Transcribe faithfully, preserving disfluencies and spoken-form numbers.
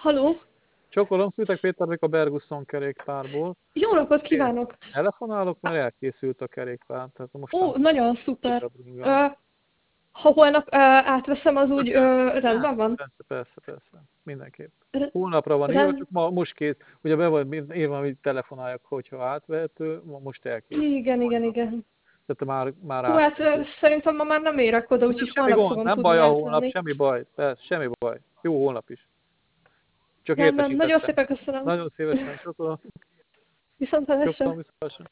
Haló? Csokolom, Szűtek Péternek a Bergusson kerékpárból. Jó napot Én kívánok! telefonálok, mert elkészült a kerékpár, tehát mostan Ó, nagyon szuper. a bringa. Ö, ha holnap ö, átveszem, az úgy ö, Persze, rendben van? persze, persze, persze, mindenképp. R- Hónapra van írva, rend... csak ma most kész, ugye be van írva, hogy telefonáljak, hogyha átvehető, ma most elkészült. Igen, igen, Holnap. igen. Tehát már, már Hú, hát ö, átvehető. szerintem ma már nem érek oda, Nem, úgyhogy semmi holnap gond, fogom nem tudni baj a hónap, átvenni. semmi baj, persze, semmi baj. Jó hónap is. Csak Rendben, nagyon értesítettem. szépen köszönöm. Nagyon szívesen, csokolom, Viszont hallásra. csokolom, viszont